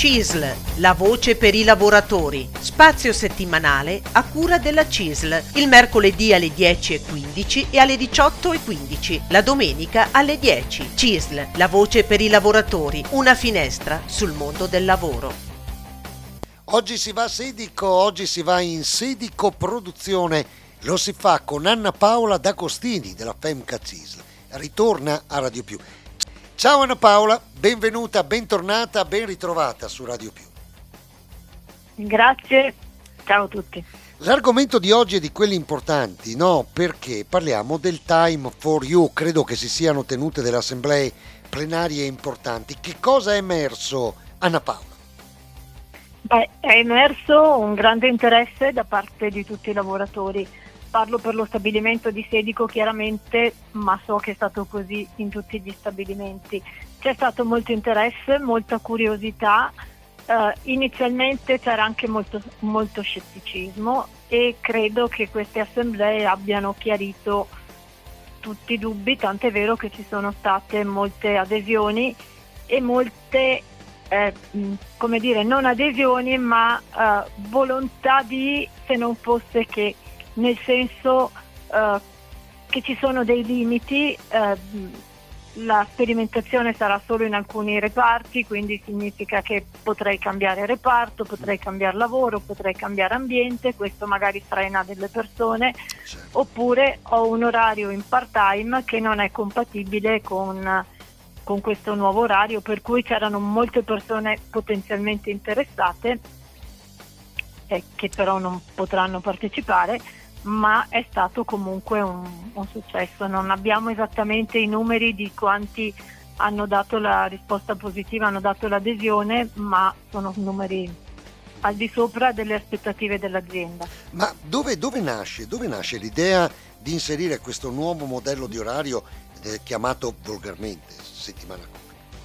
CISL, la voce per i lavoratori. Spazio settimanale a cura della CISL, il mercoledì alle 10:15 e alle 18:15, la domenica alle 10. CISL, la voce per i lavoratori, una finestra sul mondo del lavoro. Oggi si va a Sedico, oggi si va in Sedico Produzione, lo si fa con Anna Paola D'Agostini della Femca CISL. Ritorna a Radio Più. Ciao Anna Paola, benvenuta, bentornata, ben ritrovata su Radio Più. Grazie, ciao a tutti. L'argomento di oggi è di quelli importanti, no? Perché parliamo del Time for You, credo che si siano tenute delle assemblee plenarie importanti. Che cosa è emerso, Anna Paola? È emerso un grande interesse da parte di tutti i lavoratori. Parlo per lo stabilimento di Sedico chiaramente, ma so che è stato così in tutti gli stabilimenti. C'è stato molto interesse, molta curiosità, inizialmente c'era anche molto scetticismo e credo che queste assemblee abbiano chiarito tutti i dubbi, tant'è vero che ci sono state molte adesioni e molte, non adesioni, ma volontà di, se non fosse che, nel senso che ci sono dei limiti, la sperimentazione sarà solo in alcuni reparti, quindi significa che potrei cambiare reparto, potrei cambiare lavoro, potrei cambiare ambiente, questo magari frena delle persone, oppure ho un orario in part-time che non è compatibile con questo nuovo orario, per cui c'erano molte persone potenzialmente interessate che però non potranno partecipare, ma è stato comunque un successo. Non abbiamo esattamente i numeri di quanti hanno dato la risposta positiva, hanno dato l'adesione, ma sono numeri al di sopra delle aspettative dell'azienda. Ma dove nasce l'idea di inserire questo nuovo modello di orario chiamato volgarmente settimana corta?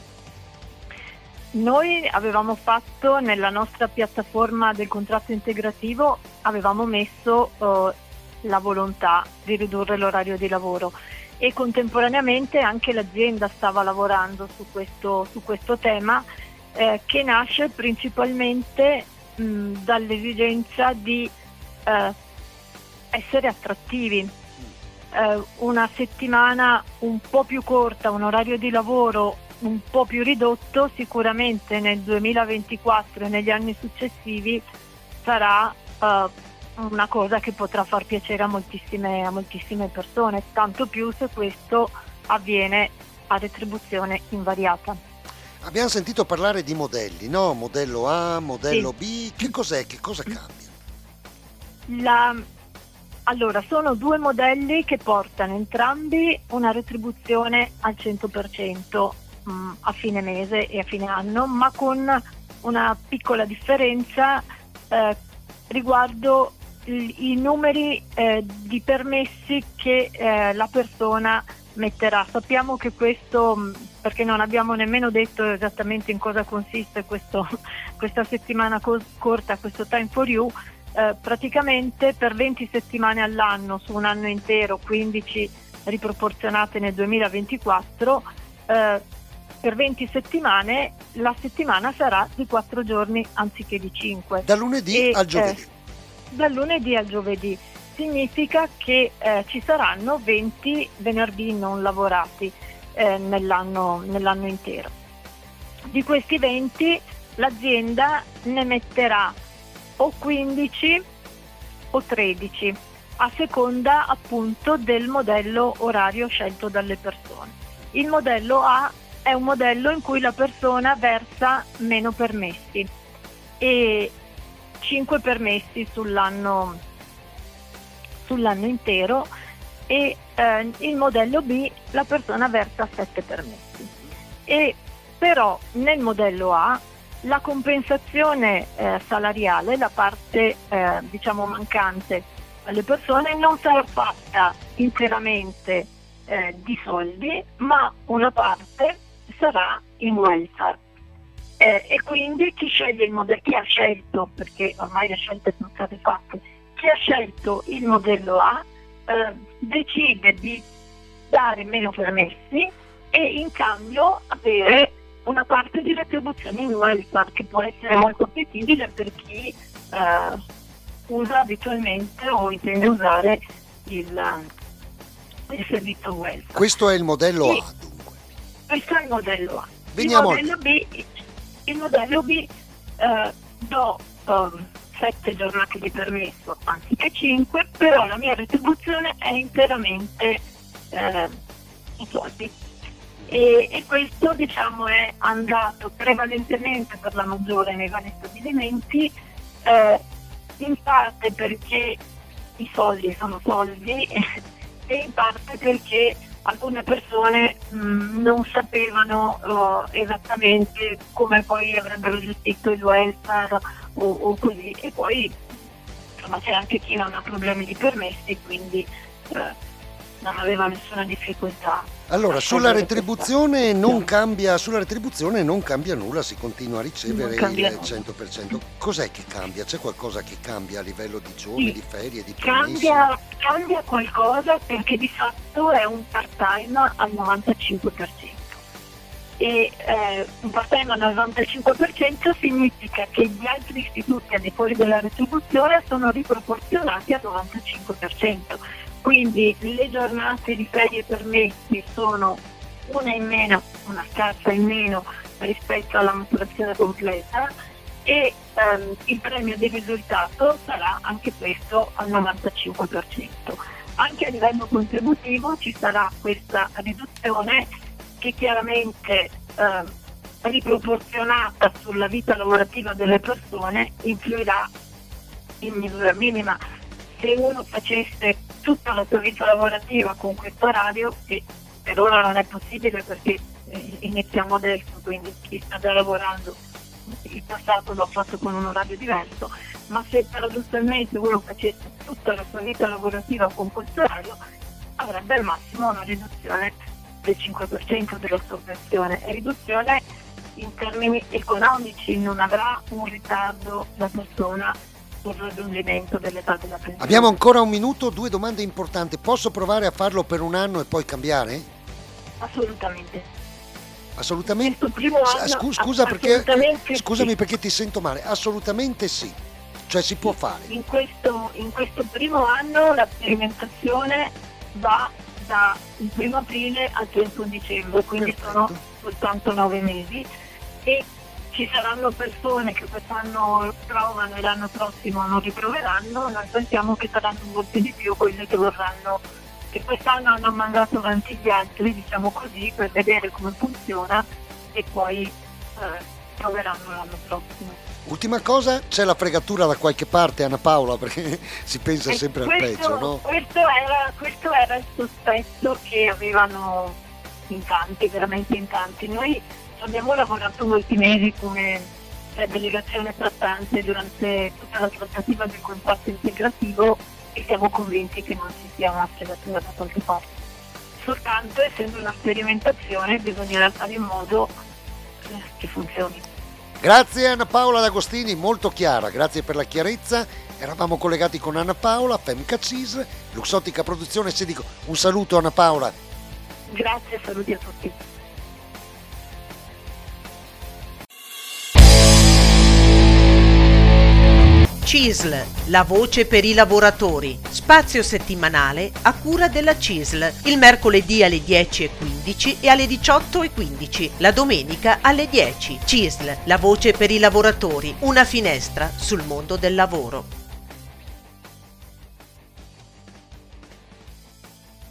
Noi avevamo fatto nella nostra piattaforma del contratto integrativo, avevamo messo la volontà di ridurre l'orario di lavoro e contemporaneamente anche l'azienda stava lavorando su questo tema che nasce principalmente dall'esigenza di essere attrattivi. Una settimana un po' più corta, un orario di lavoro un po' più ridotto, sicuramente nel 2024 e negli anni successivi sarà una cosa che potrà far piacere a moltissime persone, tanto più se questo avviene a retribuzione invariata. Abbiamo sentito parlare di modelli, no? Modello A, modello Sì. B, che cos'è? Che cosa cambia? Allora, sono due modelli che portano entrambi una retribuzione al 100% a fine mese e a fine anno, ma con una piccola differenza riguardo i numeri di permessi che la persona metterà. Sappiamo che questo, perché non abbiamo nemmeno detto esattamente in cosa consiste questa settimana corta, questo Time for You, praticamente per 20 settimane all'anno su un anno intero, 15 riproporzionate nel 2024, per 20 settimane la settimana sarà di 4 giorni anziché di 5. Da lunedì al giovedì. Dal lunedì al giovedì. Significa che ci saranno 20 venerdì non lavorati nell'anno intero. Di questi 20 l'azienda ne metterà o 15 o 13, a seconda appunto del modello orario scelto dalle persone. Il modello A è un modello in cui la persona versa meno permessi e 5 permessi sull'anno intero, e il modello B la persona versa 7 permessi. E però nel modello A la compensazione salariale, la parte mancante alle persone, non sarà fatta interamente di soldi, ma una parte sarà in welfare. E quindi chi sceglie il modello, chi ha scelto, perché ormai le scelte sono state fatte, chi ha scelto il modello A decide di dare meno permessi e in cambio avere una parte di retribuzione in welfare che può essere molto appetibile per chi usa abitualmente o intende usare il servizio welfare. Questo è il modello A, dunque. Questo è il modello A. Veniamo Il modello B do 7 giornate di permesso anziché 5, però la mia retribuzione è interamente i soldi. E questo diciamo è andato prevalentemente per la maggiore nei vari stabilimenti, in parte perché i soldi sono soldi e in parte perché alcune persone non sapevano esattamente come poi avrebbero gestito il welfare o così, e poi insomma c'è anche chi non ha problemi di permessi, quindi non aveva nessuna difficoltà. Allora, sulla retribuzione non cambia nulla, si continua a ricevere il 100%. Cos'è che cambia? C'è qualcosa che cambia a livello di giorni, di ferie, di permessi? Cambia qualcosa, perché di fatto è un part-time al 95%. E un part-time al 95% significa che gli altri istituti al di fuori della retribuzione sono riproporzionati al 95%. Quindi le giornate di ferie permessi sono una in meno, una scarsa in meno rispetto alla maturazione completa, e il premio di risultato sarà anche questo al 95%. Anche a livello contributivo ci sarà questa riduzione che chiaramente riproporzionata sulla vita lavorativa delle persone influirà in misura minima. Se uno facesse tutta la sua vita lavorativa con questo orario, che per ora non è possibile perché iniziamo adesso, quindi chi sta già lavorando il passato l'ha fatto con un orario diverso, ma se paradossalmente uno facesse tutta la sua vita lavorativa con questo orario, avrebbe al massimo una riduzione del 5% della sua pensione, e riduzione in termini economici, non avrà un ritardo la persona sul raggiungimento dell'età della pensione. Abbiamo ancora un minuto, 2 domande importanti. Posso provare a farlo per un anno e poi cambiare? Assolutamente. Assolutamente? Questo primo anno, Scusami perché ti sento male. Assolutamente sì. Cioè si può fare. In questo primo anno la sperimentazione va dal 1 aprile al 31 dicembre, quindi Perfetto. Sono soltanto 9 mesi, e ci saranno persone che quest'anno provano e l'anno prossimo non riproveranno. Noi pensiamo che saranno molti di più quelle che vorranno, che quest'anno hanno mandato avanti gli altri, diciamo così, per vedere come funziona, e poi proveranno l'anno prossimo. Ultima cosa, c'è la fregatura da qualche parte, Anna Paola, perché si pensa sempre al peggio, no? Questo era il sospetto che avevano in tanti, veramente in tanti. Noi abbiamo lavorato molti mesi come delegazione trattante durante tutta la trattativa del contratto integrativo, e siamo convinti che non ci sia una fregatura da qualche parte. Soltanto, essendo una sperimentazione, bisognerà fare in modo che funzioni. Grazie Anna Paola D'Agostini, molto chiara, grazie per la chiarezza. Eravamo collegati con Anna Paola, Femca CISL, Luxottica Produzione Sedico. Un saluto Anna Paola. Grazie, saluti a tutti. CISL, la voce per i lavoratori. Spazio settimanale a cura della CISL, il mercoledì alle 10:15 e alle 18:15, la domenica alle 10. CISL, la voce per i lavoratori, una finestra sul mondo del lavoro.